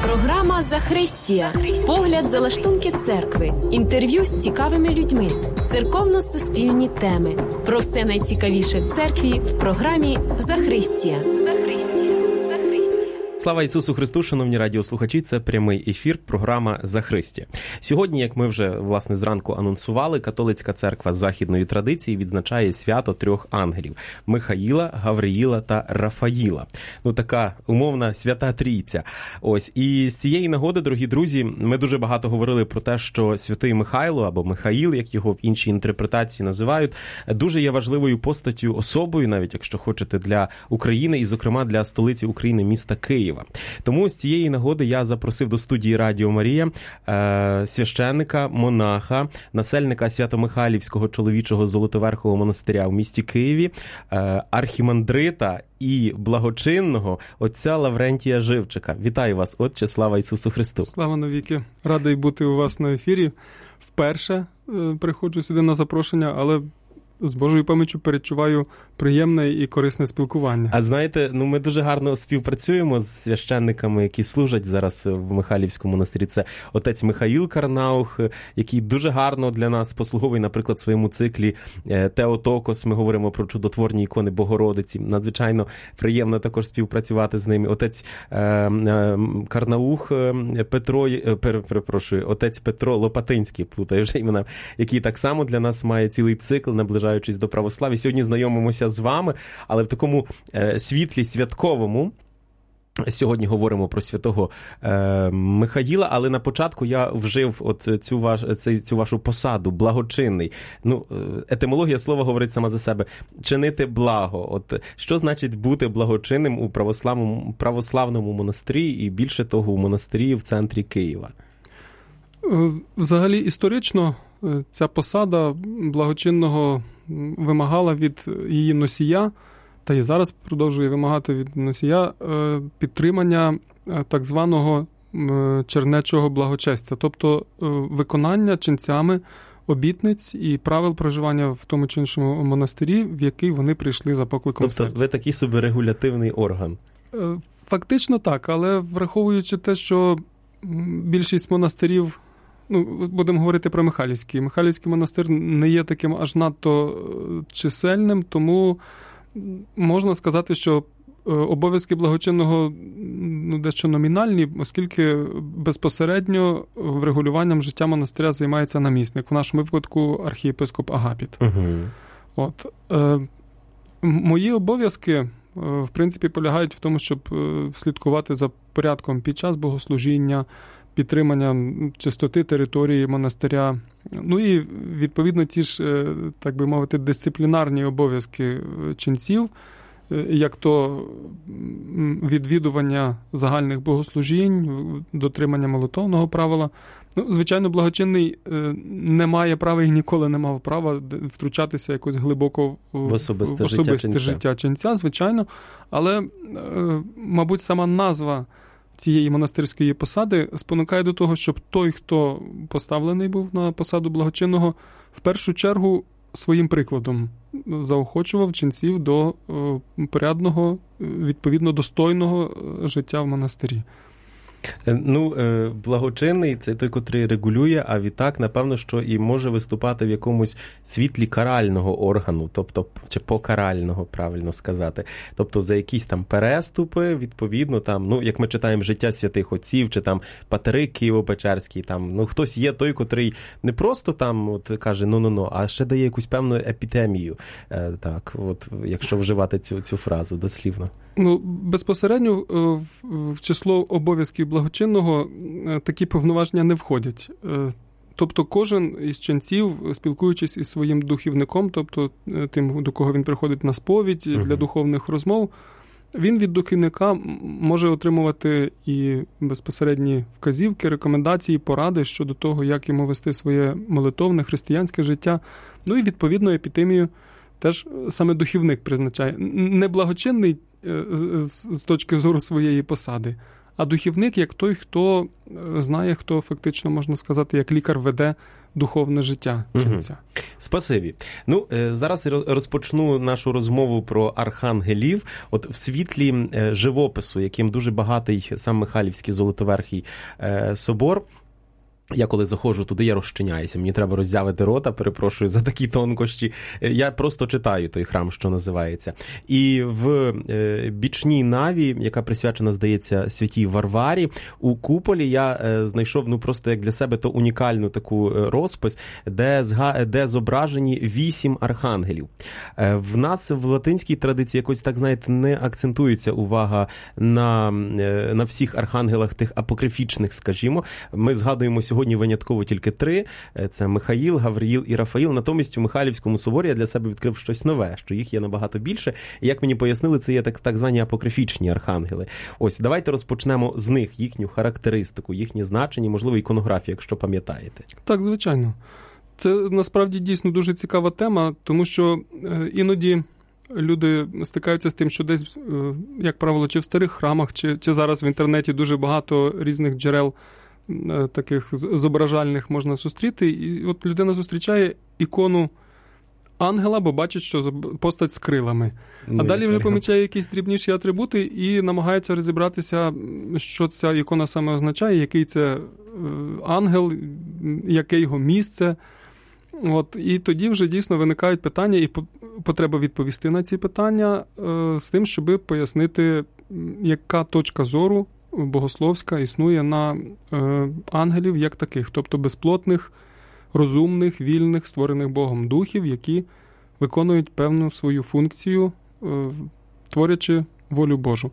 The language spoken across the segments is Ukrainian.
Програма «Захристія». Погляд за лаштунки церкви. Інтерв'ю з цікавими людьми. Церковно-суспільні теми. Про все найцікавіше в церкві в програмі «Захристія». Слава Ісусу Христу, шановні радіослухачі, це прямий ефір, програма «Захристія». Сьогодні, як ми вже, власне, зранку анонсували, католицька церква західної традиції відзначає свято трьох ангелів – Михаїла, Гавриїла та Рафаїла. Ну, така умовна свята трійця. Ось. І з цієї нагоди, дорогі друзі, ми дуже багато говорили про те, що святий Михайло, або Михаїл, як його в іншій інтерпретації називають, дуже є важливою постаттю, особою, навіть якщо хочете, для України і, зокрема, для столиці України, міста Києва. Тому з цієї нагоди я запросив до студії Радіо Марія священника, монаха, насельника Свято-Михайлівського чоловічого Золотоверхового монастиря в місті Києві, архімандрита і благочинного отця Лаврентія Живчика. Вітаю вас, отче, слава Ісусу Христу. Слава навіки. Радий бути у вас на ефірі. Вперше приходжу сюди на запрошення, але з Божою пам'яттю перечуваю приємне і корисне спілкування. А знаєте, ми дуже гарно співпрацюємо з священниками, які служать зараз в Михайлівському монастирі. Це отець Михаїл Карнаух, який дуже гарно для нас послуговує, наприклад, в своєму циклі Теотокос. Ми говоримо про чудотворні ікони Богородиці. Надзвичайно приємно також співпрацювати з ними. Отець Карнаух Петро, отець Петро Лопатинський, плутаю вже імена, який так само для нас має цілий цикл, наближаючись до православ'я. Сьогодні знайомимося з вами, але в такому світлі святковому. Сьогодні говоримо про святого Михаїла, але на початку я вжив цю вашу посаду, благочинний. Етимологія слова говорить сама за себе. Чинити благо. Що значить бути благочинним у православному монастирі і, більше того, у монастирі в центрі Києва? Взагалі, історично ця посада благочинного вимагала від її носія, та і зараз продовжує вимагати від носія, підтримання так званого чернечого благочестя, тобто виконання ченцями обітниць і правил проживання в тому чи іншому монастирі, в який вони прийшли за покликом серця. Тобто ви такий собі регулятивний орган? Фактично так, але враховуючи те, що більшість монастирів, будемо говорити про Михайлівський. Михайлівський монастир не є таким аж надто чисельним, тому можна сказати, що обов'язки благочинного дещо номінальні, оскільки безпосередньо врегулюванням життя монастиря займається намісник, в нашому випадку архієпископ Агапіт. Угу. Мої обов'язки, в принципі, полягають в тому, щоб слідкувати за порядком під час богослужіння, підтримання чистоти території монастиря. І, відповідно, ті ж, так би мовити, дисциплінарні обов'язки ченців, як то відвідування загальних богослужінь, дотримання молитовного правила. Звичайно, благочинний не має права і ніколи не мав права втручатися якось глибоко в особисте життя ченця, звичайно. Але, мабуть, сама назва цієї монастирської посади спонукає до того, щоб той, хто поставлений був на посаду благочинного, в першу чергу своїм прикладом заохочував ченців до порядного, відповідно достойного життя в монастирі. Благочинний – це той, котрий регулює, а відтак, напевно, що і може виступати в якомусь світлі карального органу, тобто, чи покарального, правильно сказати. Тобто, за якісь там переступи, відповідно, там, як ми читаємо «Життя святих отців», чи там Патерик Києво-Печерський, там, хтось є той, котрий не просто там каже а ще дає якусь певну епітемію, так, якщо вживати цю фразу дослівно. Безпосередньо в число обов'язків благочинного такі повноваження не входять. Тобто кожен із ченців, спілкуючись із своїм духівником, тобто тим, до кого він приходить на сповідь для духовних розмов, він від духівника може отримувати і безпосередні вказівки, рекомендації, поради щодо того, як йому вести своє молитовне, християнське життя. І, відповідно, епітемію теж саме духівник призначає. Не благочинний з точки зору своєї посади, а духівник як той, хто знає, хто фактично, можна сказати, як лікар веде духовне життя ченця. Спасибі. Ну, зараз розпочну нашу розмову про архангелів. От в світлі живопису, яким дуже багатий сам Михайлівський Золотоверхий собор, я коли заходжу туди, я розчиняюся. Мені треба роззявити рота, перепрошую за такі тонкощі. Я просто читаю той храм, що називається. І в бічній наві, яка присвячена, здається, святій Варварі, у куполі я знайшов, просто як для себе, то унікальну таку розпис, де зображені 8 архангелів. В нас в латинській традиції якось, так, знаєте, не акцентується увага на всіх архангелах тих апокрифічних, скажімо. Ми згадуємо сьогодні винятково тільки 3. Це Михаїл, Гавриїл і Рафаїл. Натомість у Михайлівському соборі я для себе відкрив щось нове, що їх є набагато більше. І, як мені пояснили, це є так звані апокрифічні архангели. Ось, давайте розпочнемо з них, їхню характеристику, їхні значення, можливо, іконографію, якщо пам'ятаєте. Так, звичайно. Це, насправді, дійсно дуже цікава тема, тому що іноді люди стикаються з тим, що десь, як правило, чи в старих храмах, чи зараз в інтернеті дуже багато різних джерел таких зображальних можна зустріти. І от людина зустрічає ікону ангела, бо бачить, що постать з крилами. А далі вже помічає якісь дрібніші атрибути і намагається розібратися, що ця ікона саме означає, який це ангел, яке його місце. От, і тоді вже дійсно виникають питання і потреба відповісти на ці питання з тим, щоб пояснити, яка точка зору богословська існує на ангелів як таких, тобто безплотних, розумних, вільних, створених Богом духів, які виконують певну свою функцію, творячи волю Божу.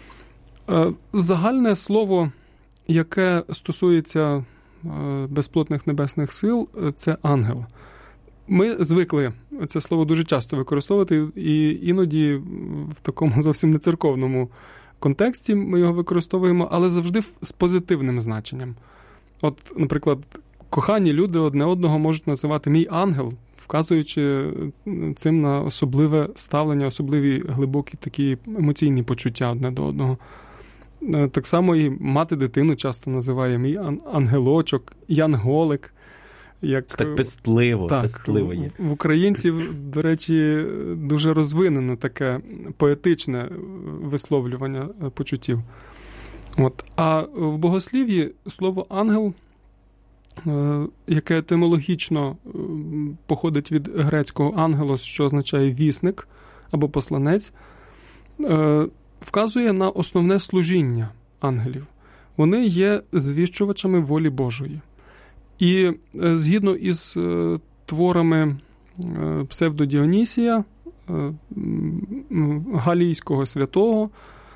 Загальне слово, яке стосується безплотних небесних сил, це ангел. Ми звикли це слово дуже часто використовувати, і іноді в такому зовсім не церковному контексті ми його використовуємо, але завжди з позитивним значенням. От, наприклад, кохані люди одне одного можуть називати «мій ангел», вказуючи цим на особливе ставлення, особливі глибокі такі емоційні почуття одне до одного. Так само і мати дитину часто називає «мій ангелочок», «янголик». Це так пестливо, так, пестливо є. В українців, до речі, дуже розвинене таке поетичне висловлювання почуттів. От. А в богослів'ї слово «ангел», яке етимологічно походить від грецького «ангелос», що означає «вісник» або «посланець», вказує на основне служіння ангелів. Вони є звіщувачами волі Божої. І згідно із творами Псевдодіонісія, Галійського святого,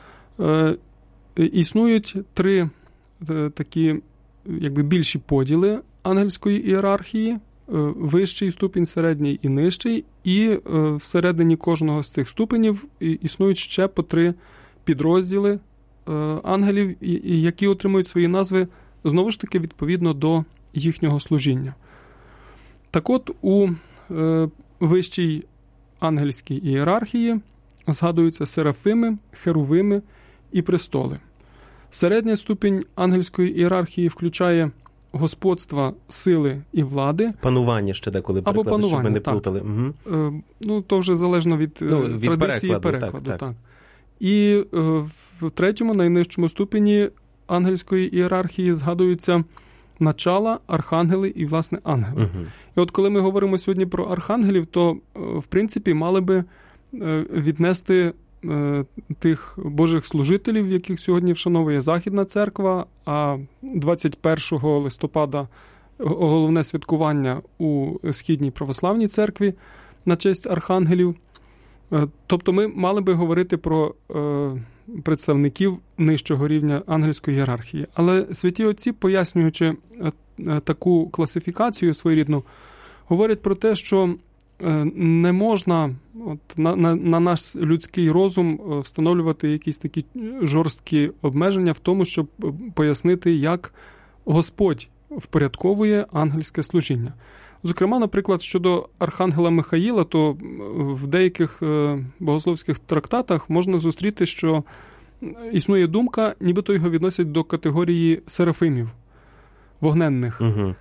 існують 3 такі якби більші поділи ангельської ієрархії: вищий ступінь, середній і нижчий, і всередині кожного з цих ступенів існують ще по 3 підрозділи ангелів, які отримують свої назви, знову ж таки, відповідно до їхнього служіння. Так от, у вищій ангельській ієрархії згадуються серафими, херувими і престоли. Середня ступінь ангельської ієрархії включає господства, сили і влади. Панування ще деколи перекладу, щоб ми не плутали. Угу. То вже залежно від традиції перекладу. Так. І в третьому, найнижчому ступені ангельської ієрархії згадуються начала, архангели і, власне, ангели. І от коли ми говоримо сьогодні про архангелів, то, в принципі, мали би віднести тих божих служителів, яких сьогодні вшановує Західна церква, а 21 листопада головне святкування у Східній православній церкві на честь архангелів. Тобто ми мали би говорити про представників нижчого рівня ангельської ієрархії. Але святі отці, пояснюючи таку класифікацію своєрідну, говорять про те, що не можна на наш людський розум встановлювати якісь такі жорсткі обмеження в тому, щоб пояснити, як Господь впорядковує ангельське служіння. Зокрема, наприклад, щодо архангела Михаїла, то в деяких богословських трактатах можна зустріти, що існує думка, нібито його відносять до категорії серафимів, вогненних.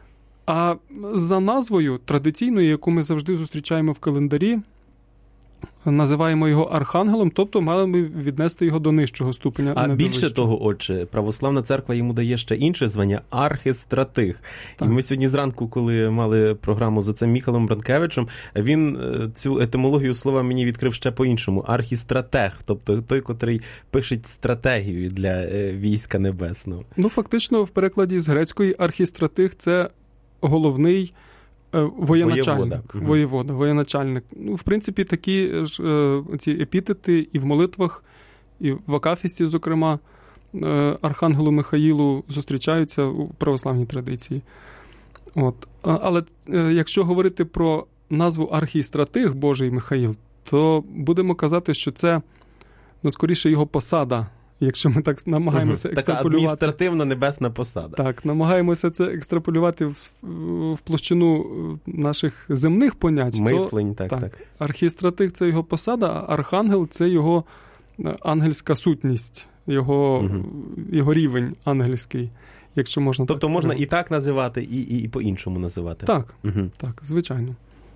А за назвою традиційною, яку ми завжди зустрічаємо в календарі, називаємо його архангелом, тобто мали би віднести його до нижчого ступеня. А більше того, отче, православна церква йому дає ще інше звання – архистратиг. Так. І ми сьогодні зранку, коли мали програму з отцем Міхалом Бранкевичем, він цю етимологію слова мені відкрив ще по-іншому – архістратег, тобто той, котрий пише стратегію для війська небесного. Ну, фактично, в перекладі з грецької архістратиг – це головний воєначальник, воєначальник. Ну, в принципі, такі ж ці епітети і в молитвах, і в Акафісті, зокрема, Архангелу Михаїлу зустрічаються у православній традиції. От. Але якщо говорити про назву архістратиг Божий Михаїл, то будемо казати, що це, скоріше, його посада. Якщо ми так намагаємося екстраполювати. Така адміністративна небесна посада. Так, намагаємося це екстраполювати в площину наших земних понять. Мислень, то, так. Архістратиг – це його посада, а архангел – це його ангельська сутність, його рівень ангельський, якщо можна тобто так. Можна і так називати, і по-іншому називати. Так, так, звичайно.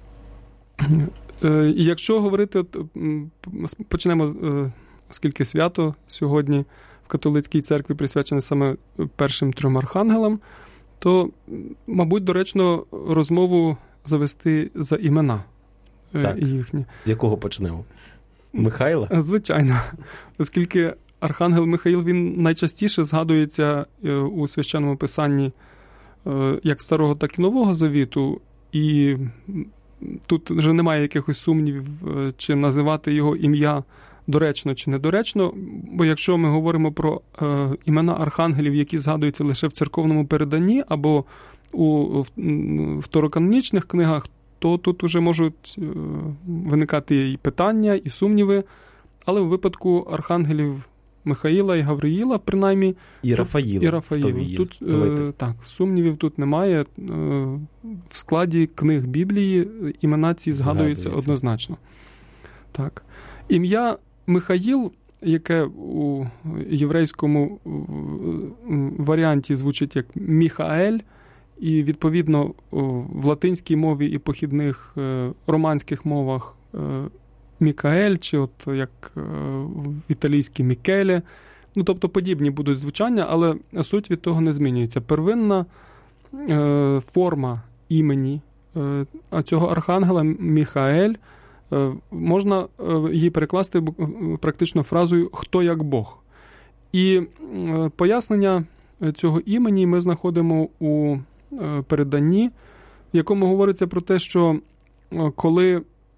І якщо говорити, почнемо, оскільки свято сьогодні в католицькій церкві присвячене саме першим 3 архангелам, то, мабуть, доречно розмову завести за імена їхні. З якого почнемо? Михайла? Звичайно. Оскільки архангел Михаїл, він найчастіше згадується у Священному Писанні як Старого, так і Нового Завіту, і тут вже немає якихось сумнівів, чи називати його ім'я доречно чи недоречно, бо якщо ми говоримо про імена архангелів, які згадуються лише в церковному переданні або у второканонічних книгах, то тут уже можуть виникати і питання, і сумніви, але в випадку архангелів Михаїла і Гавриїла, принаймні, і Рафаїла. Тут так, сумнівів тут немає. В складі книг Біблії імена ці згадуються однозначно. Так. Ім'я Михаїл, яке у єврейському варіанті звучить як Міхаель, і, відповідно, в латинській мові і похідних романських мовах Мікаель, чи от як в італійській Мікеле. Ну, тобто подібні будуть звучання, але суть від того не змінюється. Первинна форма імені цього архангела Міхаель, можна її перекласти практично фразою «хто як Бог». І пояснення цього імені ми знаходимо у переданні, в якому говориться про те, що коли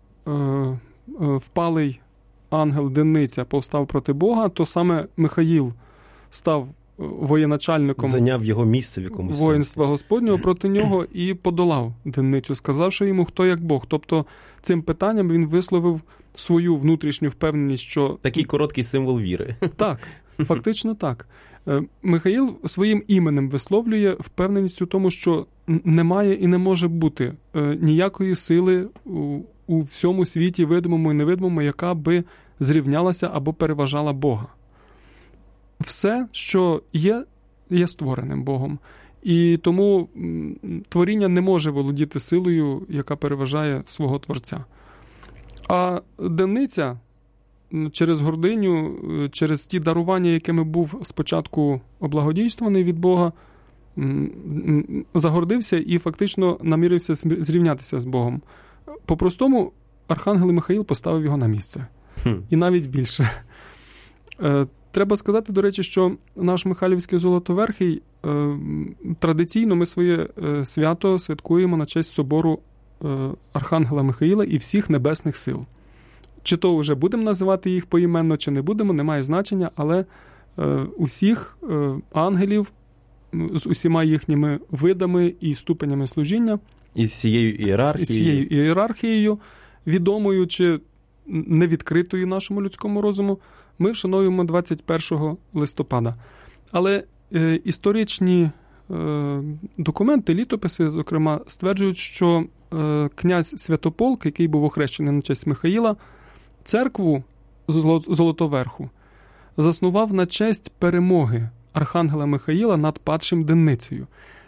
впалий ангел Денниця повстав проти Бога, то саме Михаїл став воєначальником, зайняв його місце в якомусь воїнства сенсі. Господнього проти нього і подолав Денницю, сказавши йому, хто як Бог. Тобто цим питанням він висловив свою внутрішню впевненість, що... Такий короткий символ віри. Так, фактично так. Михаїл своїм іменем висловлює впевненість у тому, що немає і не може бути ніякої сили у всьому світі, видимому і невидимому, яка би зрівнялася або переважала Бога. Все, що є створеним Богом. І тому творіння не може володіти силою, яка переважає свого Творця. А Денниця через гординю, через ті дарування, якими був спочатку облагодійствований від Бога, загордився і фактично намірився зрівнятися з Богом. По-простому, архангел Михаїл поставив його на місце. І навіть більше. Треба сказати, до речі, що наш Михайлівський Золотоверхий, традиційно ми своє свято святкуємо на честь собору Архангела Михаїла і всіх небесних сил. Чи то вже будемо називати їх поіменно, чи не будемо, немає значення, але усіх ангелів з усіма їхніми видами і ступенями служіння. І з цією ієрархією, відомою чи невідкритою нашому людському розуму, ми вшановуємо 21 листопада. Але історичні документи, літописи, зокрема, стверджують, що князь Святополк, який був охрещений на честь Михаїла, церкву Золотоверху заснував на честь перемоги архангела Михаїла над падшим Денницею.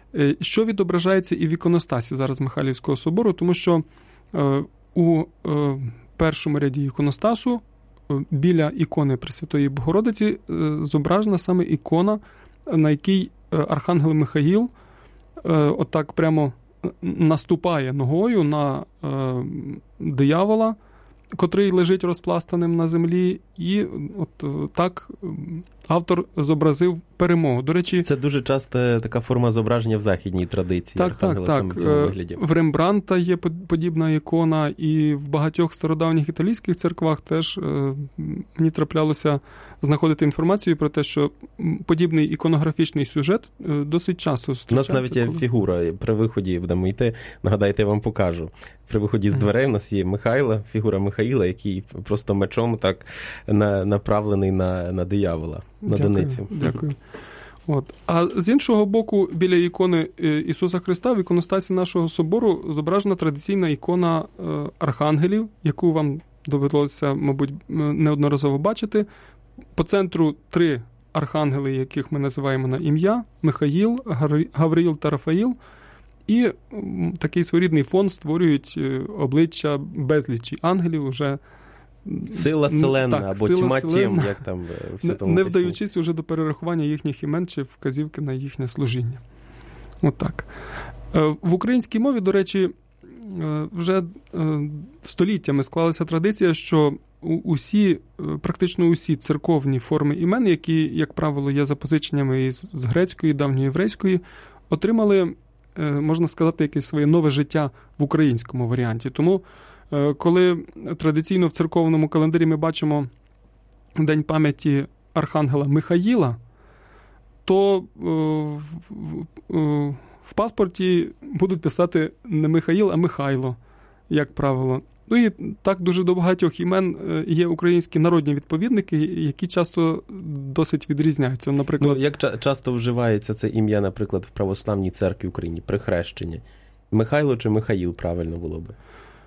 що відображається і в іконостасі зараз Михайлівського собору, тому що у першому ряді іконостасу біля ікони Пресвятої Богородиці зображена саме ікона, на якій архангел Михаїл отак прямо наступає ногою на диявола, котрий лежить розпластаним на землі, і от так автор зобразив перемогу. До речі, це дуже часто така форма зображення в західній традиції. Так. Саме в цьому вигляді. В Рембрандта є подібна ікона, і в багатьох стародавніх італійських церквах теж мені траплялося знаходити інформацію про те, що подібний іконографічний сюжет досить часто зустрічається. У нас навіть є фігура при виході, будемо йти, нагадайте, я вам покажу. При виході з дверей у нас є фігура Михаїла, який просто мечом так направлений на диявола, на доницю. Дякую. А з іншого боку, біля ікони Ісуса Христа в іконостасі нашого собору зображена традиційна ікона архангелів, яку вам довелося, мабуть, неодноразово бачити. По центру 3 архангели, яких ми називаємо на ім'я: Михаїл, Гавриїл та Рафаїл. І такий своєрідний фон створюють обличчя безлічі ангелів уже. Сила селена, або тьма тєм, як там в Святому не вдаючись уже до перерахування їхніх імен чи вказівки на їхнє служіння. Отак. В українській мові, до речі, вже століттями склалася традиція, що практично усі церковні форми імен, які, як правило, є запозиченнями з грецької, давньоєврейської, отримали, можна сказати, якесь своє нове життя в українському варіанті. Тому, коли традиційно в церковному календарі ми бачимо День пам'яті архангела Михаїла, то в паспорті будуть писати не Михаїл, а Михайло, як правило. Ну і так дуже до багатьох імен є українські народні відповідники, які часто досить відрізняються. Наприклад, як часто вживається це ім'я, наприклад, в православній церкві в Україні при хрещенні? Михайло чи Михаїл правильно було би?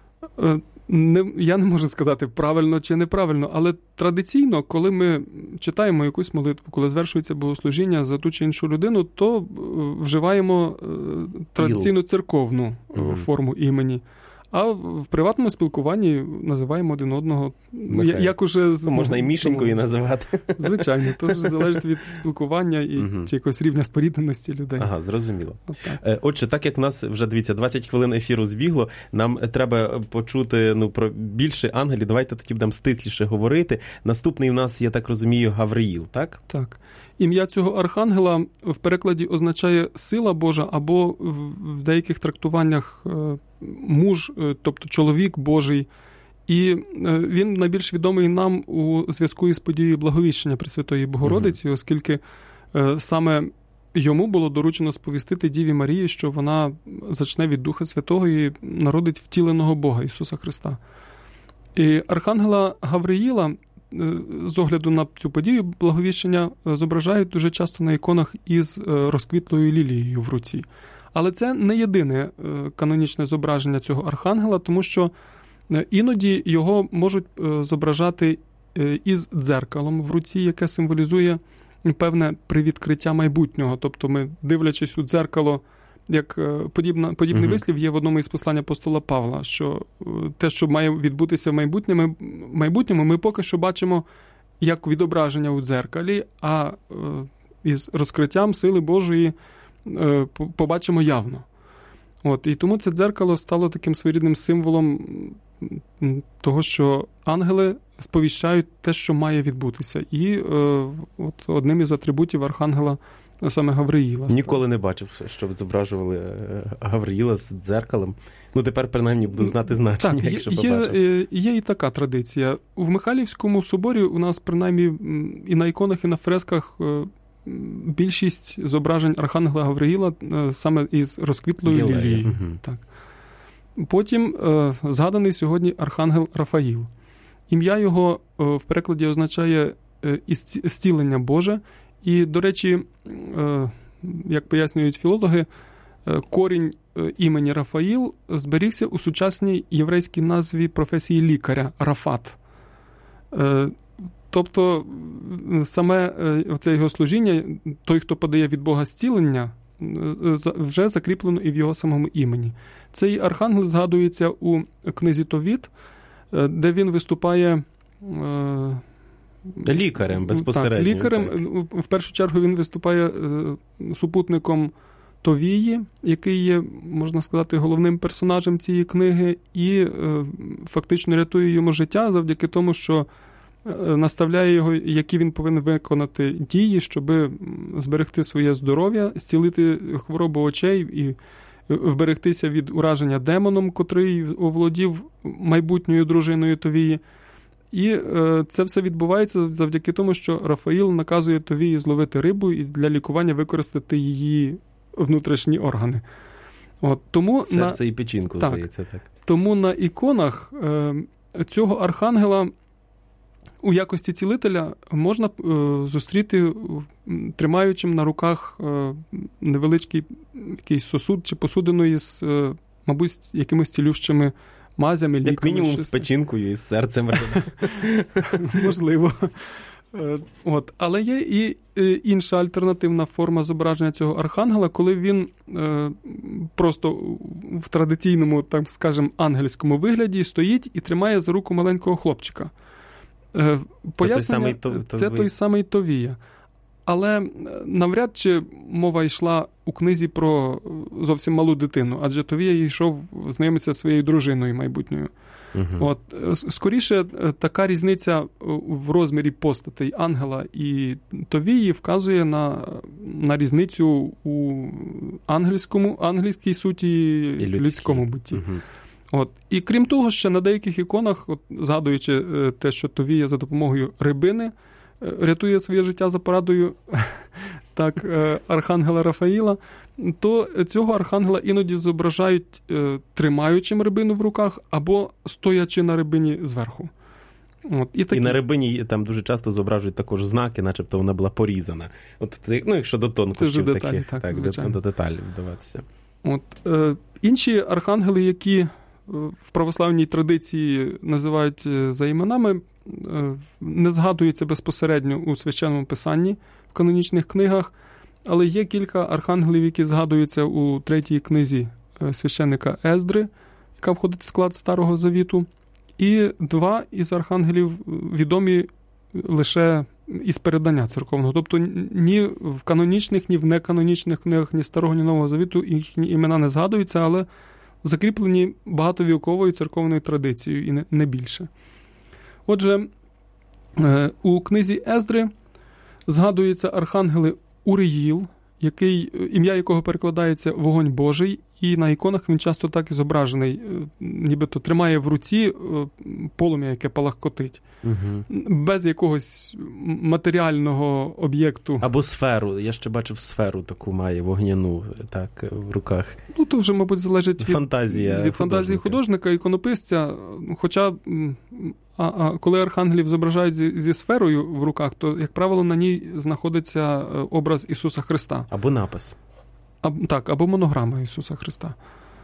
Я не можу сказати, правильно чи неправильно, але традиційно, коли ми читаємо якусь молитву, коли звершується богослужіння за ту чи іншу людину, то вживаємо традиційну церковну форму імені. А в приватному спілкуванні називаємо один одного. Як уже можна і Мішенькою називати. Звичайно, то вже залежить від спілкування і чи якогось рівня спорідненості людей. Ага, зрозуміло. Отже, так як в нас вже, дивіться, 20 хвилин ефіру збігло, нам треба почути про більше ангелів. Давайте тоді будемо стисліше говорити. Наступний у нас, я так розумію, Гавриїл, так? Так. Ім'я цього архангела в перекладі означає «сила Божа» або в деяких трактуваннях «муж», тобто «чоловік Божий». І він найбільш відомий нам у зв'язку із подією Благовіщення Пресвятої Богородиці, оскільки саме йому було доручено сповістити Діві Марії, що вона зачне від Духа Святого і народить втіленого Бога Ісуса Христа. І архангела Гавриїла, з огляду на цю подію Благовіщення, зображають дуже часто на іконах із розквітлою лілією в руці. Але це не єдине канонічне зображення цього архангела, тому що іноді його можуть зображати із дзеркалом в руці, яке символізує певне привідкриття майбутнього. Тобто ми, дивлячись у дзеркало, як подібний вислів є в одному із послань апостола Павла, що те, що має відбутися в майбутньому, ми поки що бачимо як відображення у дзеркалі, а із розкриттям сили Божої побачимо явно. І тому це дзеркало стало таким своєрідним символом того, що ангели сповіщають те, що має відбутися. І одним із атрибутів архангела саме Гавриїла. Ніколи не бачив, щоб зображували Гавриїла з дзеркалом. Тепер, принаймні, буду знати значення, так, якщо побачив. Є і така традиція. В Михайлівському соборі у нас, принаймні, і на іконах, і на фресках більшість зображень архангела Гавриїла саме із розквітлою лілією. Так. Потім згаданий сьогодні архангел Рафаїл. Ім'я його в перекладі означає «зцілення Боже». І, до речі, як пояснюють філологи, корінь імені Рафаїл зберігся у сучасній єврейській назві професії лікаря – Рафат. Тобто саме це його служіння, той, хто подає від Бога зцілення, вже закріплено і в його самому імені. Цей архангел згадується у книзі Товіт, де він виступає лікарем безпосередньо. Так, лікарем. Так. В першу чергу він виступає супутником Товії, який є, можна сказати, головним персонажем цієї книги, і фактично рятує йому життя завдяки тому, що наставляє його, які він повинен виконати дії, щоб зберегти своє здоров'я, зцілити хворобу очей і вберегтися від ураження демоном, котрий оволодів майбутньою дружиною Товії. І це все відбувається завдяки тому, що Рафаїл наказує Товії зловити рибу і для лікування використати її внутрішні органи. Тому серце і печінку, здається, так. Тому на іконах цього архангела у якості цілителя можна зустріти тримаючим на руках невеличкий якийсь сосуд чи посудину із, мабуть, якимось цілющими мазями, ліками. Як мінімум з печінкою і з серцем. Можливо. Але є і інша альтернативна форма зображення цього архангела, коли він просто в традиційному, так скажемо, ангельському вигляді стоїть і тримає за руку маленького хлопчика. Пояснення, це той самий Товія. Але навряд чи мова йшла у книзі про зовсім малу дитину, адже Товія йшов знайомитися зі своєю дружиною майбутньою. Угу. Скоріше, така різниця в розмірі постатей ангела і Товії вказує на різницю у ангельській суті і людському бутті. Угу. І крім того, ще на деяких іконах, згадуючи те, що Товія за допомогою рибини рятує своє життя за порадою архангела Рафаїла, то цього архангела іноді зображають тримаючим рибину в руках або стоячи на рибині зверху. І на рибині там дуже часто зображують також знаки, начебто вона була порізана. Якщо до тонкощів таких, до деталей вдаватися. Інші архангели, які в православній традиції називають за іменами, не згадуються безпосередньо у Священному Писанні, в канонічних книгах, але є кілька архангелів, які згадуються у 3-й книзі священника Ездри, яка входить в склад Старого Завіту, і 2 із архангелів відомі лише із передання церковного. Тобто ні в канонічних, ні в неканонічних книгах ні Старого, ні Нового Завіту їхні імена не згадуються, але закріплені багатовіковою церковною традицією і не більше. Отже, у книзі Ездри згадуються архангели Уріїл, ім'я якого перекладається «Вогонь Божий», і на іконах він часто так і зображений, нібито тримає в руці полум'я, яке палахкотить. Угу. Без якогось матеріального об'єкту. Або сферу. Я ще бачив сферу таку має, вогняну, так, в руках. То вже, мабуть, залежить від фантазії художника, іконописця. Хоча, коли архангелів зображають зі сферою в руках, то, як правило, на ній знаходиться образ Ісуса Христа. Або напис. Або монограма Ісуса Христа.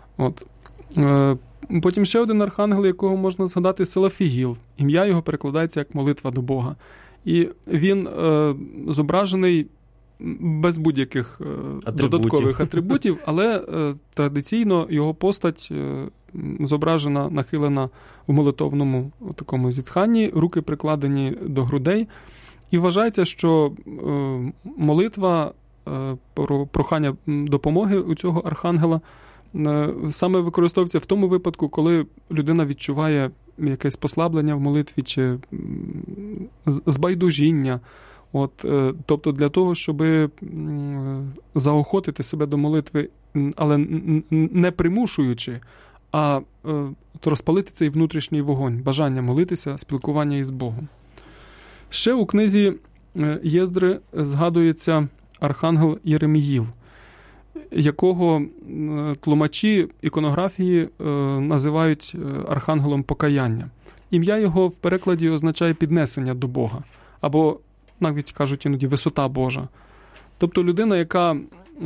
Потім ще один архангел, якого можна згадати, Серафігіл. Ім'я його перекладається як молитва до Бога. І він зображений без будь-яких додаткових атрибутів, але традиційно його постать зображена, нахилена в молитовному такому зітханні, руки прикладені до грудей. І вважається, що молитва про прохання допомоги у цього архангела саме використовується в тому випадку, коли людина відчуває якесь послаблення в молитві чи збайдужіння. Тобто для того, щоб заохотити себе до молитви, але не примушуючи, а розпалити цей внутрішній вогонь, бажання молитися, спілкування із Богом. Ще у книзі Єздри згадується архангел Єреміїл, якого тлумачі іконографії називають архангелом покаяння. Ім'я його в перекладі означає піднесення до Бога, або навіть кажуть іноді висота Божа. Тобто людина, яка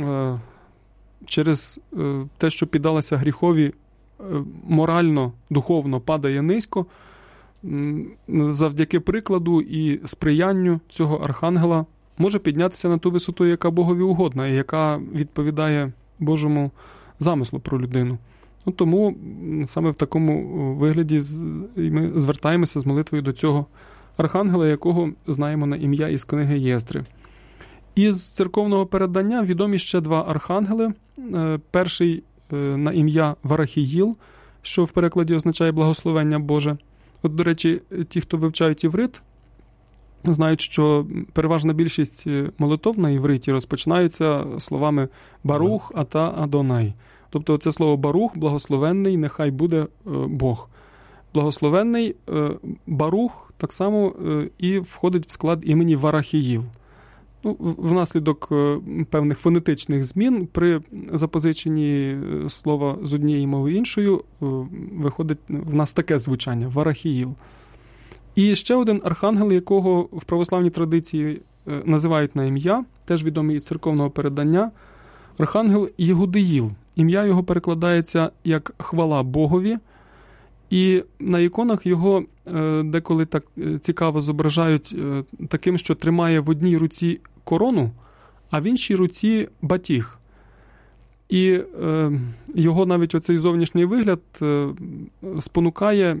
через те, що піддалася гріхові, морально, духовно падає низько, завдяки прикладу і сприянню цього архангела може піднятися на ту висоту, яка Богові угодна, і яка відповідає Божому замислу про людину. Тому саме в такому вигляді ми звертаємося з молитвою до цього архангела, якого знаємо на ім'я із книги Єздри. Із церковного передання відомі ще два архангели. Перший на ім'я Варахіїл, що в перекладі означає благословення Боже. До речі, ті, хто вивчають іврит, знають, що переважна більшість молитов на івриті розпочинаються словами «Барух ата Адонай». Тобто це слово «барух», «благословенний», «нехай буде Бог». Благословенний Барух так само і входить в склад імені Варахіїл. Внаслідок певних фонетичних змін при запозиченні слова з однієї мови іншою виходить в нас таке звучання – Варахіїл. І ще один архангел, якого в православній традиції називають на ім'я, теж відомий із церковного передання, архангел Єгудеїл. Ім'я його перекладається як «хвала Богові», і на іконах його деколи так цікаво зображають таким, що тримає в одній руці корону, а в іншій руці батіг. І його навіть оцей зовнішній вигляд спонукає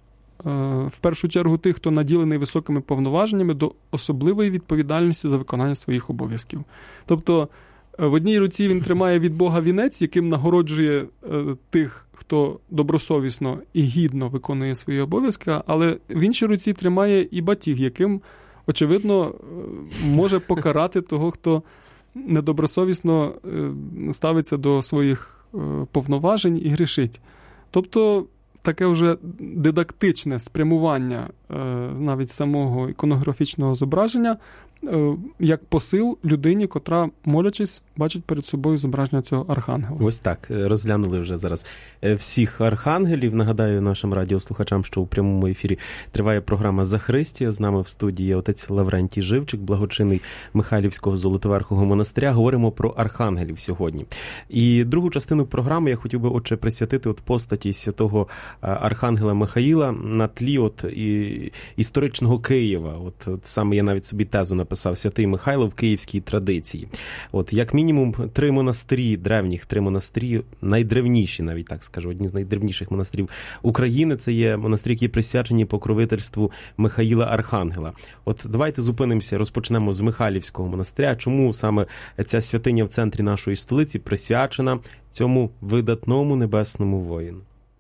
в першу чергу тих, хто наділений високими повноваженнями, до особливої відповідальності за виконання своїх обов'язків. Тобто в одній руці він тримає від Бога вінець, яким нагороджує тих, хто добросовісно і гідно виконує свої обов'язки, але в іншій руці тримає і батіг, яким, очевидно, може покарати того, хто недобросовісно ставиться до своїх повноважень і грішить. Тобто таке вже дидактичне спрямування навіть самого іконографічного зображення як посил людині, котра, молячись, бачить перед собою зображення цього архангела. Ось так, розглянули вже зараз всіх архангелів. Нагадаю нашим радіослухачам, що у прямому ефірі триває програма «Захристія». З нами в студії є отець Лаврентій Живчик, благочинний Михайлівського Золотоверхого монастиря. Говоримо про архангелів сьогодні. І другу частину програми я хотів би, отже, присвятити постаті святого архангела Михаїла на тлі історичного Києва. От саме я навіть собі тезу написав «Святий Михайло в київській традиції». Як мінімум 3 монастирі, древніх 3 монастирі, найдревніші, навіть так скажу, одні з найдревніших монастирів України, це є монастирі, які присвячені покровительству Михаїла Архангела. Давайте зупинимося, розпочнемо з Михайлівського монастиря. Чому саме ця святиня в центрі нашої столиці присвячена цьому видатному небесному воїну?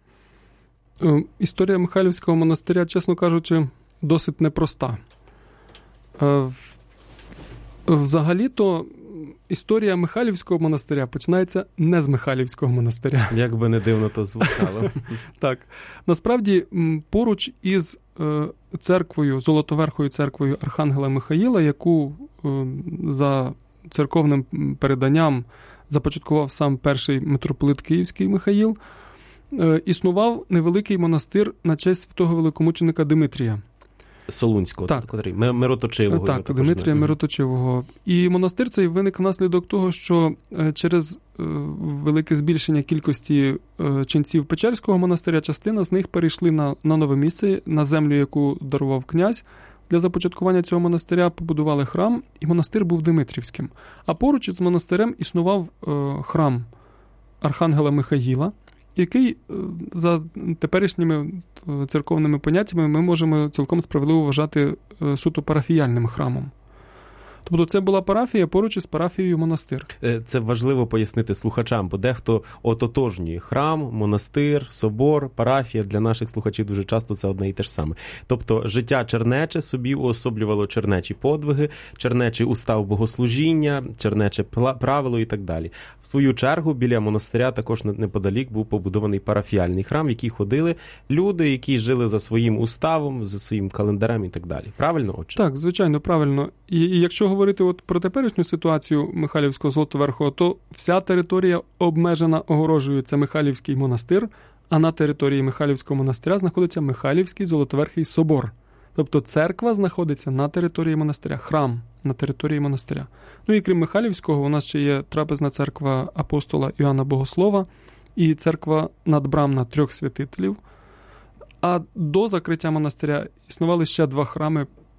Історія Михайлівського монастиря, чесно кажучи, досить непроста. Взагалі-то історія Михайлівського монастиря починається не з Михайлівського монастиря. Як би не дивно то звучало. Так. Насправді, поруч із церквою, Золотоверхою церквою Архангела Михаїла, яку за церковним переданням започаткував сам перший митрополит Київський Михаїл, існував невеликий монастир на честь святого великомученика Димитрія. Солунського, Мироточивого. Так, Димитрія Мироточивого. І монастир цей виник внаслідок того, що через велике збільшення кількості ченців Печерського монастиря частина з них перейшли на нове місце, на землю, яку дарував князь. Для започаткування цього монастиря побудували храм, і монастир був Димитрівським. А поруч із монастирем існував храм Архангела Михаїла, який за теперішніми церковними поняттями ми можемо цілком справедливо вважати суто парафіяльним храмом. Тобто це була парафія поруч із парафією монастир. Це важливо пояснити слухачам, бо дехто ототожнює храм, монастир, собор, парафія. Для наших слухачів дуже часто це одне і те ж саме. Тобто життя чернече собі уособлювало чернечі подвиги, чернечий устав богослужіння, чернече правило і так далі. В свою чергу біля монастиря також неподалік був побудований парафіяльний храм, в який ходили люди, які жили за своїм уставом, за своїм календарем і так далі. Правильно, отче? Так, звичайно, правильно. І якщо говорити про теперішню ситуацію Михайлівського Золотоверхого, то вся територія обмежена огорожею. Це Михайлівський монастир, а на території Михайлівського монастиря знаходиться Михайлівський Золотоверхий собор. Тобто церква знаходиться на території монастиря, храм на території монастиря. І крім Михайлівського, у нас ще є трапезна церква апостола Іоанна Богослова і церква надбрамна 3 святителів. А до закриття монастиря існували ще 2 храми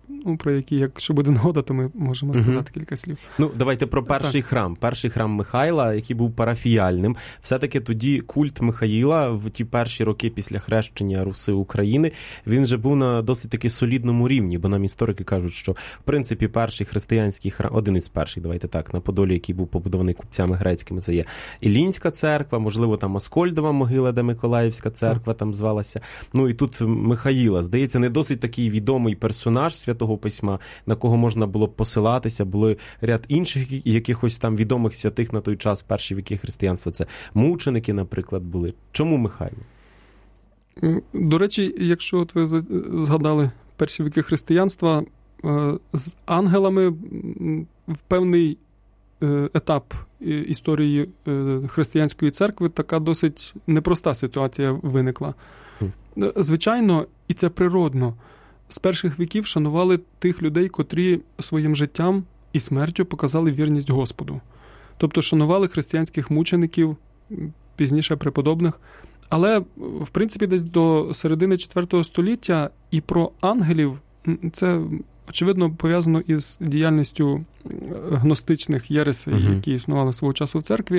про які, якщо буде нагода, то ми можемо сказати кілька слів. Давайте про перший храм. Перший храм Михайла, який був парафіяльним. Все-таки тоді культ Михаїла в ті перші роки після хрещення Руси України, він вже був на досить таки солідному рівні, бо нам історики кажуть, що в принципі перший християнський храм, один із перших, давайте так, на Подолі, який був побудований купцями грецькими, це є Іллінська церква, можливо, там Аскольдова могила, де Миколаївська церква там звалася. І тут Михаїла, здається, не досить такий відомий персонаж Святого Письма, на кого можна було б посилатися. Були ряд інших якихось там відомих святих на той час, перші віки християнства. Це мученики, наприклад, були. Чому Михайло? До речі, якщо от ви згадали перші віки християнства, з ангелами в певний етап історії християнської церкви така досить непроста ситуація виникла. Звичайно, і це природно, з перших віків шанували тих людей, котрі своїм життям і смертю показали вірність Господу. Тобто шанували християнських мучеників, пізніше преподобних. Але, в принципі, десь до середини IV століття і про ангелів, це, очевидно, пов'язано із діяльністю гностичних єресей, які існували свого часу в церкві.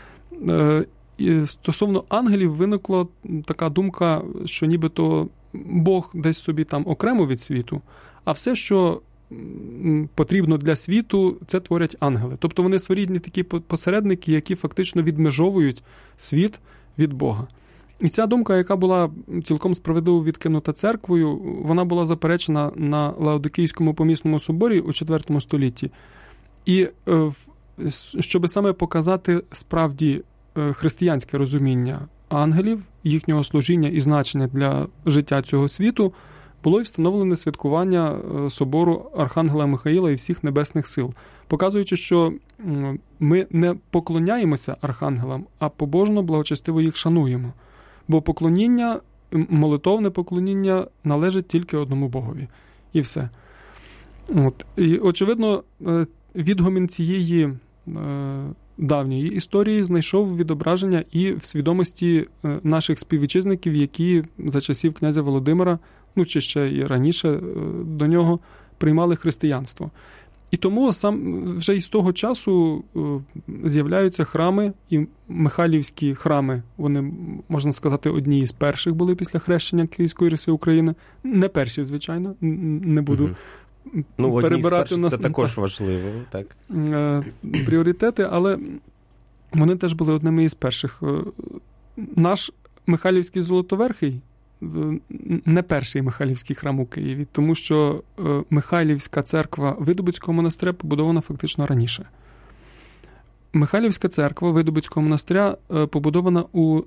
І стосовно ангелів виникла така думка, що нібито Бог десь собі там окремо від світу, а все, що потрібно для світу, це творять ангели. Тобто вони своєрідні такі посередники, які фактично відмежовують світ від Бога. І ця думка, яка була цілком справедливо відкинута церквою, вона була заперечена на Лаодикійському помісному соборі у IV столітті. І щоб саме показати справді християнське розуміння ангелів, їхнього служіння і значення для життя цього світу, було й встановлене святкування собору Архангела Михаїла і всіх небесних сил, показуючи, що ми не поклоняємося архангелам, а побожно, благочестиво їх шануємо. Бо поклоніння, молитовне поклоніння належить тільки одному Богові. І все. І, очевидно, відгомін цієї давньої історії знайшов відображення і в свідомості наших співвітчизників, які за часів князя Володимира, чи ще і раніше до нього, приймали християнство. І тому вже із того часу з'являються храми, і Михайлівські храми, вони, можна сказати, одні із перших були після хрещення Київської Руси України. Не перші, звичайно, не буду перебирати нас. Це також важливо, так. Пріоритети, але вони теж були одними із перших. Наш Михайлівський Золотоверхий не перший Михайлівський храм у Києві, тому що Михайлівська церква Видубицького монастиря побудована фактично раніше. Михайлівська церква Видубицького монастиря побудована у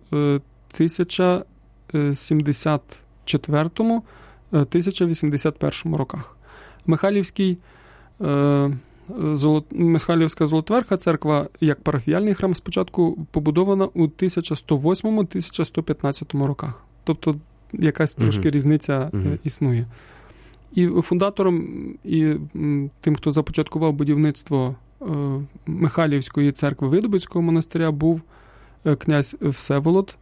1074-1081 роках. Михайлівська Золотоверха церква, як парафіяльний храм, спочатку побудована у 1108-1115 роках. Тобто якась трошки різниця існує. І фундатором, і тим, хто започаткував будівництво Михайлівської церкви Видубицького монастиря, був князь Всеволод,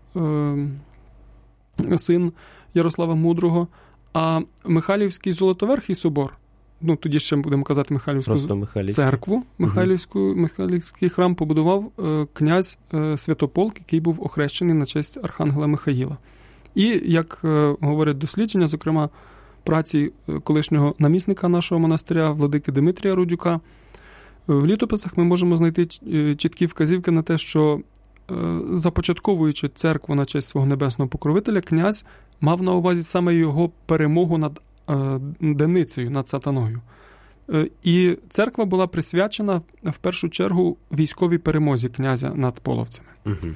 син Ярослава Мудрого. А Михайлівський Золотоверхий собор, тоді ще будемо казати Михайлівську церкву, Михайлівський храм побудував князь Святополк, який був охрещений на честь Архангела Михаїла. І, як говорять дослідження, зокрема, праці колишнього намісника нашого монастиря, владики Димитрія Рудюка, в літописах ми можемо знайти чіткі вказівки на те, що, започатковуючи церкву на честь свого небесного покровителя, князь мав на увазі саме його перемогу над Деницею, над сатаною. І церква була присвячена, в першу чергу, військовій перемозі князя над половцями.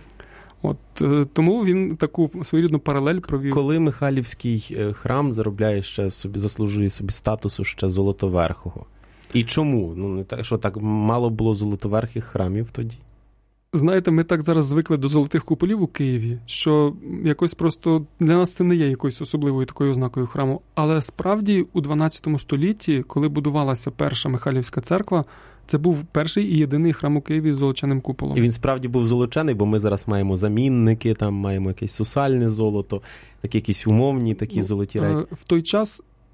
Тому він таку своєрідну паралель провів. Коли Михайлівський храм заслужує собі статусу ще Золотоверхого? І чому? Що так мало було золотоверхих храмів тоді? Знаєте, ми так зараз звикли до золотих куполів у Києві, що якось просто для нас це не є якоюсь особливою такою ознакою храму. Але справді у 12 столітті, коли будувалася перша Михайлівська церква, це був перший і єдиний храм у Києві з золоченим куполом. І він справді був золочений, бо ми зараз маємо замінники, там маємо якесь сусальне золото, такі якісь умовні такі золоті речі. В той час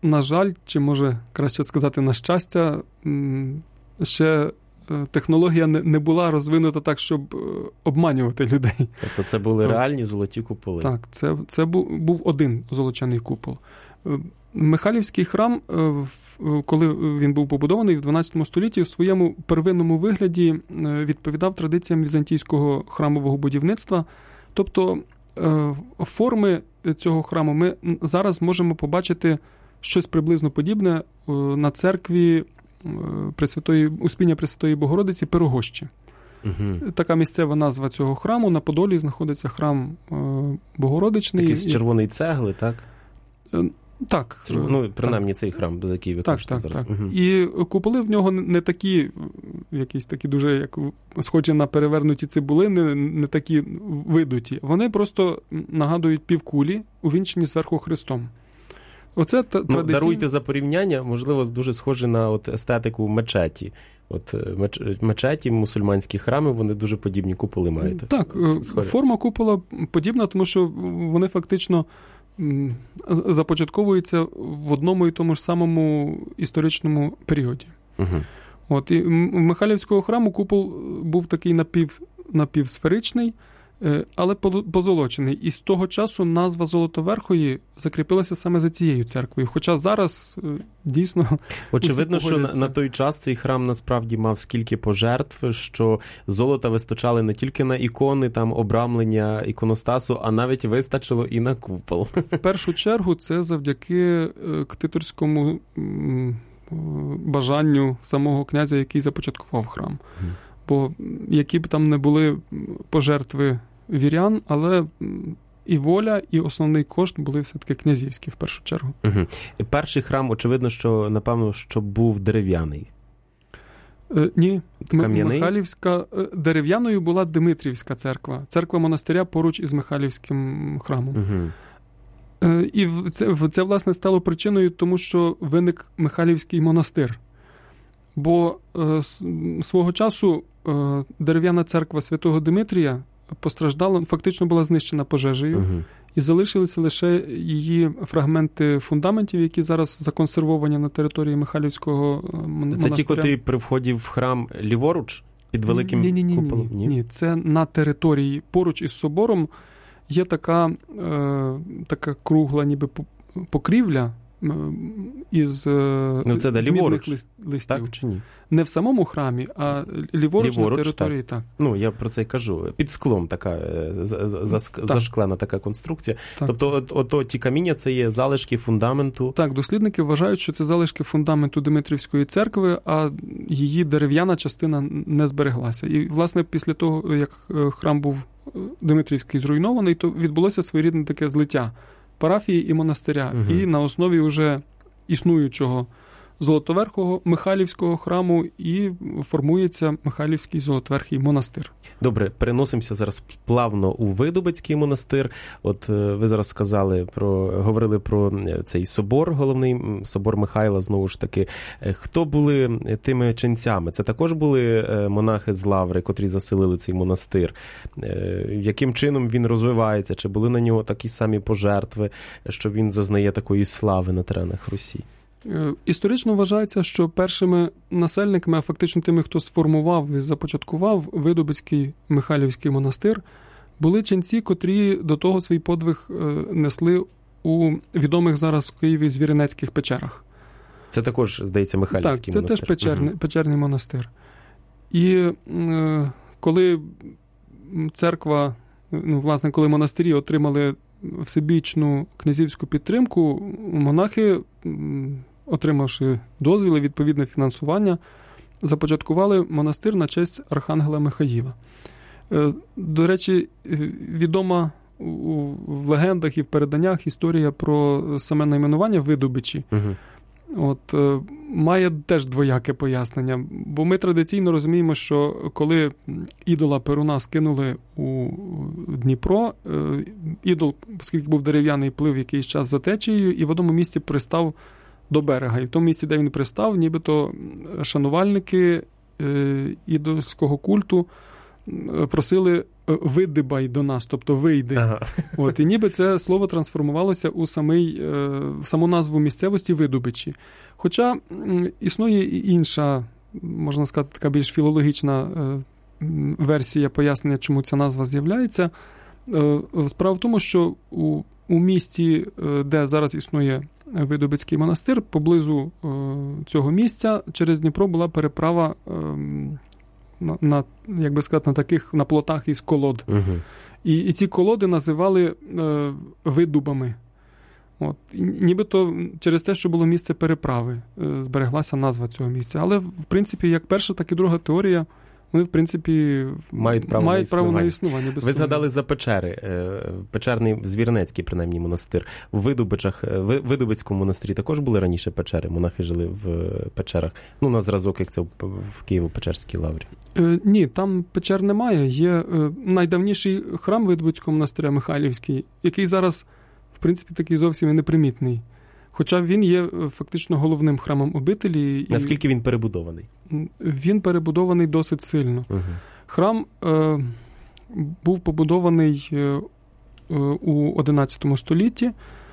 на жаль, чи може краще сказати на щастя, ще технологія не була розвинута так, щоб обманювати людей. Тобто це були реальні золоті куполи? Так, це був один золочений купол. Михайлівський храм, коли він був побудований в 12 столітті, в своєму первинному вигляді відповідав традиціям візантійського храмового будівництва. Тобто форми цього храму ми зараз можемо побачити щось приблизно подібне на церкві Успіння Пресвятої Богородиці Пирогощі. Угу. Така місцева назва цього храму. На Подолі знаходиться храм Богородичний. Такий з червоної цегли, так? Так. Ну, принаймні цей храм, за який ви кажете зараз. Так. Угу. І куполи в нього не такі, якісь такі дуже, як схожі на перевернуті цибулини, не такі видуті. Вони просто нагадують півкулі, увінчені зверху хрестом. Оце традиційно... Даруйте за порівняння, можливо, дуже схоже на естетику мечеті. Мечеті, мусульманські храми, вони дуже подібні куполи мають. Так, форма купола подібна, тому що вони фактично започатковуються в одному і тому ж самому історичному періоді. Угу. І в Михайлівського храму купол був такий напівсферичний, але позолочений. І з того часу назва Золотоверхої закріпилася саме за цією церквою. Хоча зараз дійсно... Очевидно, що на той час цей храм насправді мав скільки пожертв, що золота вистачали не тільки на ікони, там обрамлення іконостасу, а навіть вистачило і на купол. В першу чергу це завдяки ктиторському бажанню самого князя, який започаткував храм. Бо які б там не були пожертви вірян, але і воля, і основний кошт були все-таки князівські в першу чергу. Угу. І перший храм, очевидно, що, напевно, що був дерев'яний. Ні. Кам'яний? Михайлівська, дерев'яною була Димитрівська церква. Церква монастиря поруч із Михайлівським храмом. Угу. І це, власне, стало причиною, тому що виник Михайлівський монастир. Бо свого часу дерев'яна церква Святого Димитрія постраждала, фактично була знищена пожежею, і залишилися лише її фрагменти фундаментів, які зараз законсервовані на території Михайлівського монастиря. Це ті, котрі при вході в храм ліворуч, під великим куполом? Ні, це на території, поруч із собором є така кругла ніби покрівля, із змінних листів. Так чи ні? Не в самому храмі, а ліворуч на території. Так. Я про це й кажу. Під склом така зашклена така конструкція. Так. Тобто ті каміння – це є залишки фундаменту. Так, дослідники вважають, що це залишки фундаменту Димитрівської церкви, а її дерев'яна частина не збереглася. І, власне, після того, як храм був Димитрівський зруйнований, то відбулося своєрідне таке злиття парафії і монастиря. Угу. І на основі вже існуючого Золотоверхого Михайлівського храму і формується Михайлівський Золотоверхий монастир. Добре, переносимося зараз плавно у Видубицький монастир. Ви зараз говорили про цей собор, головний собор Михайла, знову ж таки. Хто були тими ченцями? Це також були монахи з Лаври, котрі заселили цей монастир? Яким чином він розвивається? Чи були на нього такі самі пожертви, що він зазнає такої слави на теренах Русі? Історично вважається, що першими насельниками, а фактично тими, хто сформував і започаткував Видубицький Михайлівський монастир, були ченці, котрі до того свій подвиг несли у відомих зараз в Києві Звіринецьких печерах. Це також, здається, Михайлівський монастир. Так, це теж печерний монастир. І коли церква, власне, коли монастирі отримали всебічну князівську підтримку, монахи, отримавши дозвіл і відповідне фінансування, започаткували монастир на честь архангела Михаїла. До речі, відома в легендах і в переданнях історія про саме найменування Видубичі. Має теж двояке пояснення. Бо ми традиційно розуміємо, що коли ідола Перуна скинули у Дніпро, ідол, оскільки був дерев'яний, плив якийсь час за течією і в одному місці пристав до берега. І в тому місці, де він пристав, нібито шанувальники ідольського культу просили «видибай до нас», тобто «вийди». Ага. От, і ніби це слово трансформувалося у саму назву місцевості Видубичі. Хоча існує і інша, можна сказати, така більш філологічна версія пояснення, чому ця назва з'являється. Справа в тому, що у місті, де зараз існує Видубицький монастир, поблизу цього місця через Дніпро була переправа як би сказати, на плотах із колод. Угу. І ці колоди називали видубами. От. Нібито через те, що було місце переправи, збереглася назва цього місця. Але, в принципі, як перша, так і друга теорія, вони, в принципі, мають право на існування. Ви згадали за печери. Печерний Звірнецький, принаймні, монастир. В Видубицькому монастирі також були раніше печери? Монахи жили в печерах? Ну, на зразок, як це в Києво-Печерській лаврі. Ні, там печер немає. Є найдавніший храм Видубицького монастиря, Михайлівський, який зараз, в принципі, такий зовсім і непримітний. Хоча він є фактично головним храмом обителі. Наскільки він перебудований? Він перебудований досить сильно. Угу. Храм був побудований у XI столітті.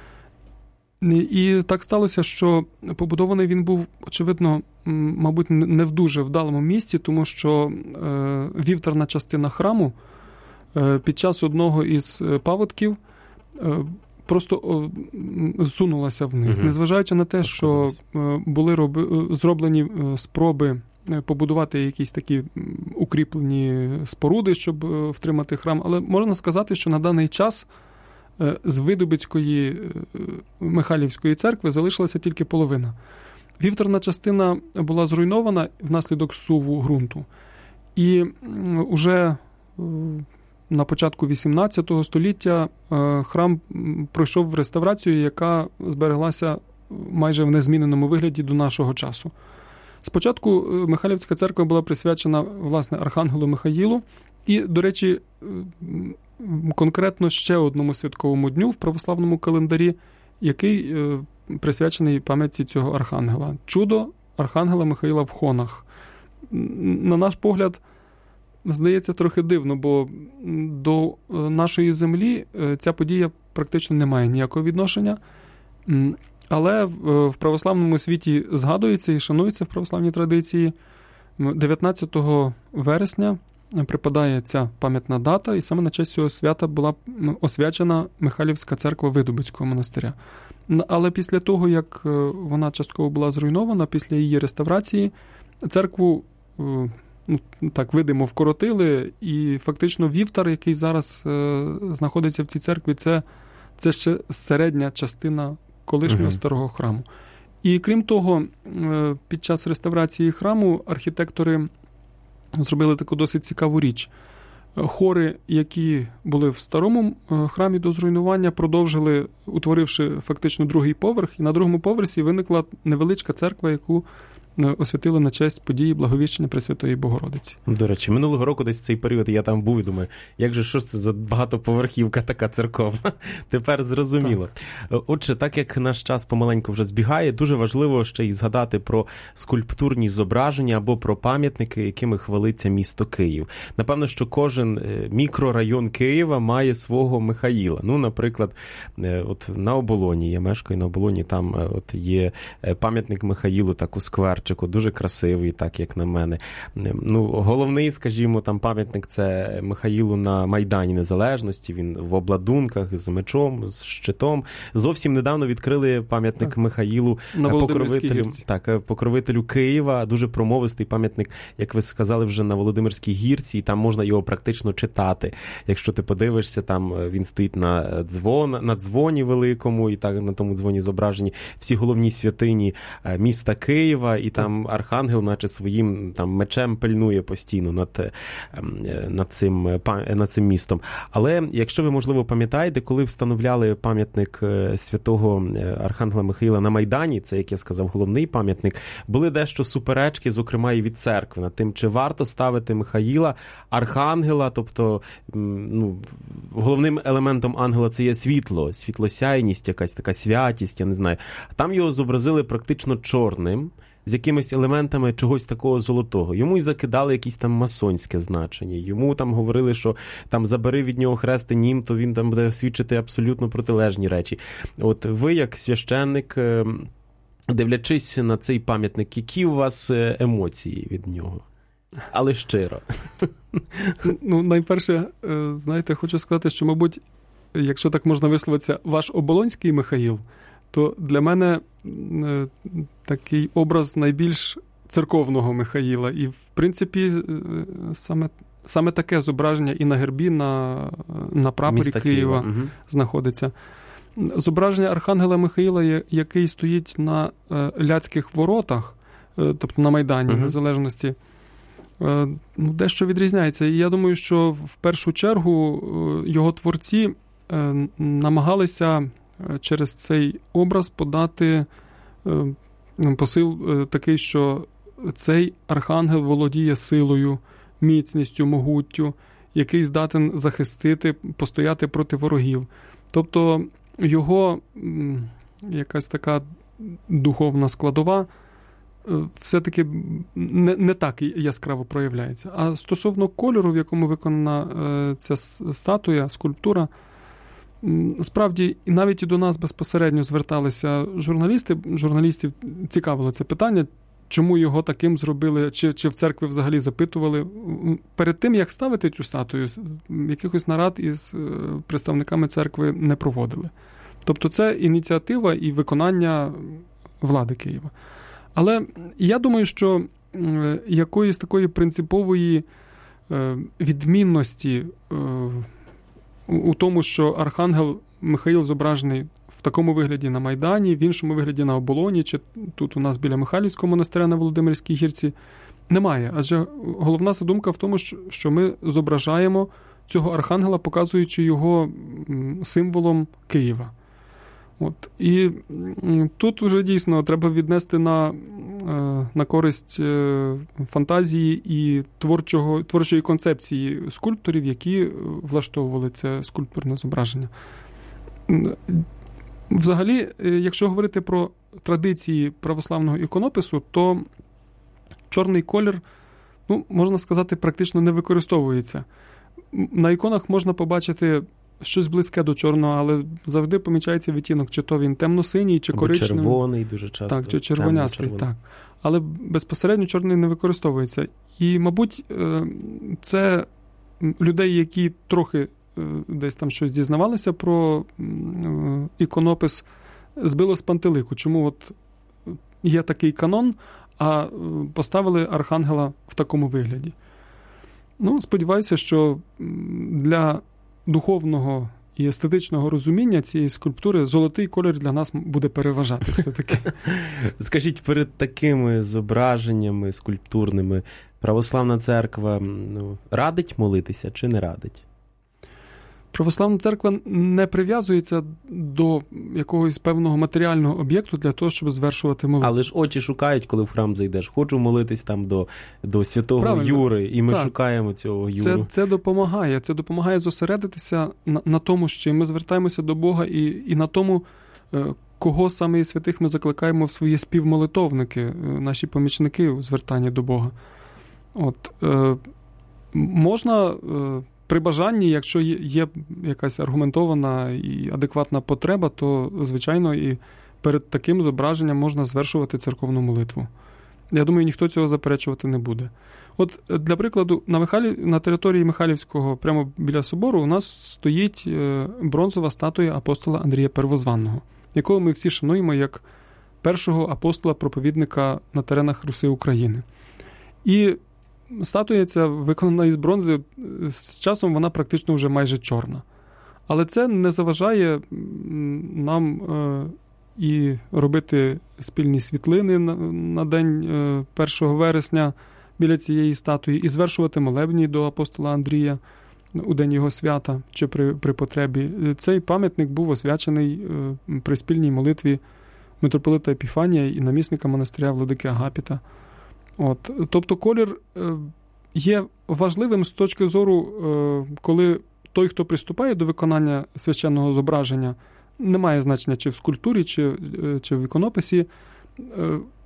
І так сталося, що побудований він був, очевидно, мабуть, не в дуже вдалому місці, тому що вівтарна частина храму під час одного із паводків просто зсунулася вниз. Угу. Незважаючи на те, що були зроблені спроби побудувати якісь такі укріплені споруди, щоб втримати храм, але можна сказати, що на даний час з Видубицької Михайлівської церкви залишилася тільки половина. Вівтарна частина була зруйнована внаслідок зсуву ґрунту. І уже на початку XVIII століття храм пройшов реставрацію, яка збереглася майже в незміненому вигляді до нашого часу. Спочатку Михайлівська церква була присвячена, власне, Архангелу Михаїлу і, до речі, конкретно ще одному святковому дню в православному календарі, який присвячений пам'яті цього архангела. Чудо Архангела Михаїла в Хонах. На наш погляд, здається, трохи дивно, бо до нашої землі ця подія практично не має ніякого відношення, але в православному світі згадується і шанується в православній традиції. 19 вересня припадає ця пам'ятна дата, і саме на честь цього свята була освячена Михайлівська церква Видубицького монастиря. Але після того, як вона частково була зруйнована, після її реставрації, церкву так видимо вкоротили, і фактично вівтар, який зараз знаходиться в цій церкві, це ще середня частина колишнього старого храму. І крім того, під час реставрації храму архітектори зробили таку досить цікаву річ. Хори, які були в старому храмі до зруйнування, продовжили, утворивши фактично другий поверх, і на другому поверсі виникла невеличка церква, яку освятили на честь події Благовіщення Пресвятої Богородиці. До речі, минулого року десь в цей період я там був і думаю, що ж це за багатоповерхівка така церковна? Тепер зрозуміло. Так. Отже, так як наш час помаленьку вже збігає, дуже важливо ще й згадати про скульптурні зображення або про пам'ятники, якими хвалиться місто Київ. Напевно, що кожен мікрорайон Києва має свого Михаїла. Ну, наприклад, от на Оболоні, я мешкаю на Оболоні, там от є пам'ятник Михаїлу, так у сквер, дуже красивий, так, як на мене. Ну, головний, скажімо, там пам'ятник – це Михаїлу на Майдані Незалежності, він в обладунках, з мечом, з щитом. Зовсім недавно відкрили пам'ятник Михаїлу, покровителю Києва, дуже промовистий пам'ятник, як ви сказали, вже на Володимирській гірці, і там можна його практично читати. Якщо ти подивишся, там він стоїть на дзвоні великому, і так на тому дзвоні зображені всі головні святині міста Києва, і там архангел, наче своїм там мечем пильнує постійно над цим містом. Але якщо ви, можливо, пам'ятаєте, коли встановляли пам'ятник святого Архангела Михаїла на Майдані, це, як я сказав, головний пам'ятник, були дещо суперечки, зокрема і від церкви, над тим, чи варто ставити Михаїла, архангела, тобто головним елементом ангела це є світлосяйність, якась така святість, я не знаю. Там його зобразили практично чорним, з якимись елементами чогось такого золотого. Йому й закидали якісь там масонське значення. Йому там говорили, що там забери від нього хрест і нім, то він там буде свідчити абсолютно протилежні речі. От ви, як священник, дивлячись на цей пам'ятник, які у вас емоції від нього? Але щиро. Ну, найперше, знаєте, хочу сказати, що, мабуть, якщо так можна висловитися, ваш Оболонський Михаїл, то для мене такий образ найбільш церковного Михаїла. І, в принципі, саме таке зображення і на гербі, на прапорі міста Києва знаходиться. Зображення Архангела Михаїла, який стоїть на Ляцьких воротах, тобто на Майдані Незалежності, дещо відрізняється. І я думаю, що в першу чергу його творці намагалися через цей образ подати посил такий, що цей архангел володіє силою, міцністю, могуттю, який здатен захистити, постояти проти ворогів. Тобто його якась така духовна складова все-таки не так яскраво проявляється. А стосовно кольору, в якому виконана ця статуя, скульптура, справді, навіть і до нас безпосередньо зверталися журналістів цікавило це питання, чому його таким зробили, чи в церкві взагалі запитували. Перед тим, як ставити цю статую, якихось нарад із представниками церкви не проводили. Тобто це ініціатива і виконання влади Києва. Але я думаю, що якоїсь такої принципової відмінності у тому, що Архангел Михаїл зображений в такому вигляді на Майдані, в іншому вигляді на Оболоні, чи тут у нас біля Михайлівського монастиря на Володимирській гірці, немає. Адже головна задумка в тому, що ми зображаємо цього Архангела, показуючи його символом Києва. От. І тут вже дійсно треба віднести на користь фантазії і творчої концепції скульпторів, які влаштовували це скульптурне зображення. Взагалі, якщо говорити про традиції православного іконопису, то чорний колір, можна сказати, практично не використовується. На іконах можна побачити щось близьке до чорного, але завжди помічається відтінок, чи то він темно-синій, чи коричневий. Червоний дуже часто. Так, чи червонястий, так. Але безпосередньо чорний не використовується. І, мабуть, це людей, які трохи десь там щось дізнавалися про іконопис, збило з пантелику. Чому от є такий канон, а поставили Архангела в такому вигляді. Сподіваюся, що для духовного і естетичного розуміння цієї скульптури золотий колір для нас буде переважати все-таки. Скажіть, перед такими зображеннями скульптурними православна церква радить молитися чи не радить? Православна церква не прив'язується до якогось певного матеріального об'єкту для того, щоб звершувати молитву. Але ж очі шукають, коли в храм зайдеш. Хочу молитись там до святого Правильно. Юри, і ми шукаємо цього Юру. Це допомагає. Це допомагає зосередитися на тому, що ми звертаємося до Бога, і на тому, кого саме із святих ми закликаємо в свої співмолитовники, наші помічники у звертанні до Бога. От, можна... При бажанні, якщо є якась аргументована і адекватна потреба, то, звичайно, і перед таким зображенням можна звершувати церковну молитву. Я думаю, ніхто цього заперечувати не буде. От, для прикладу, на території Михайлівського, прямо біля собору, у нас стоїть бронзова статуя апостола Андрія Первозванного, якого ми всі шануємо як першого апостола-проповідника на теренах Руси України. І статуя ця виконана із бронзи, з часом вона практично вже майже чорна. Але це не заважає нам і робити спільні світлини на день 1 вересня біля цієї статуї, і звершувати молебні до апостола Андрія у день його свята чи при потребі. Цей пам'ятник був освячений при спільній молитві митрополита Епіфанія і намісника монастиря владики Агапіта. От. Тобто колір є важливим з точки зору, коли той, хто приступає до виконання священного зображення, не має значення чи в скульптурі, чи в іконописі,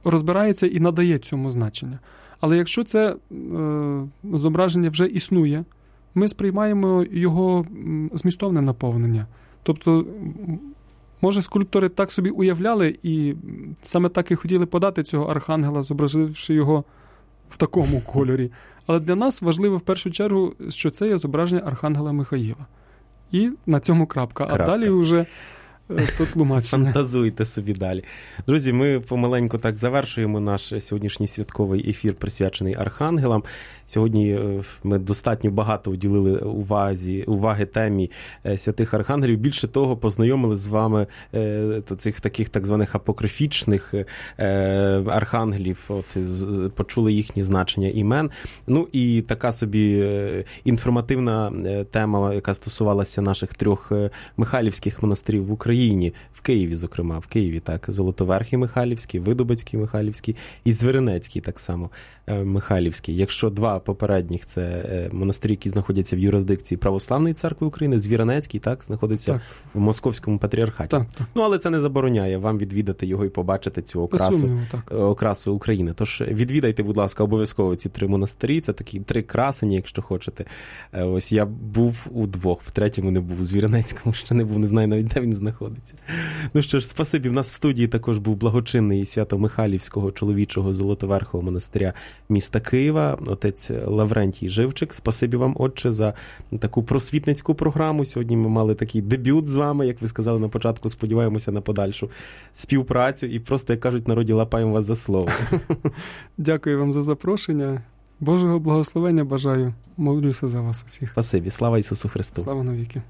розбирається і надає цьому значення. Але якщо це зображення вже існує, ми сприймаємо його змістовне наповнення. Тобто, може, скульптори так собі уявляли і саме так і хотіли подати цього архангела, зобразивши його в такому кольорі. Але для нас важливо в першу чергу, що це є зображення архангела Михаїла. І на цьому крапка. А далі вже то тлумачення. Фантазуйте собі далі. Друзі, ми помаленьку так завершуємо наш сьогоднішній святковий ефір, присвячений архангелам. Сьогодні ми достатньо багато уділили уваги темі святих архангелів. Більше того, познайомили з вами цих таких так званих апокрифічних архангелів, почули їхні значення імен. Ну і така собі інформативна тема, яка стосувалася наших 3 михайлівських монастирів в Україні, в Києві, зокрема, в Києві, так, Золотоверхий Михайлівський, Видубицький Михайлівський і Звіринецький, так само, Михайлівський. Якщо 2 попередніх, це монастирі, які знаходяться в юрисдикції Православної церкви України, Звіринецький, так, знаходиться в Московському патріархаті. Так. Ну, але це не забороняє вам відвідати його і побачити цю окрасу України. Тож відвідайте, будь ласка, обов'язково ці 3 монастирі, це такі 3 красені, якщо хочете. Ось я був у 2, в 3-му не був, у Звіринецькому ще не був, не знаю навіть, де він знаходиться. Ну що ж, спасибі. В нас в студії також був благочинний Свято-Михайлівського чоловічого Золотоверхого монастиря міста Києва, отець Лаврентій Живчик. Спасибі вам, отче, за таку просвітницьку програму. Сьогодні ми мали такий дебют з вами, як ви сказали на початку, сподіваємося на подальшу співпрацю і просто, як кажуть в народі, лапаємо вас за слово. Дякую вам за запрошення. Божого благословення бажаю. Молюся за вас усіх. Спасибі. Слава Ісусу Христу. Слава навіки.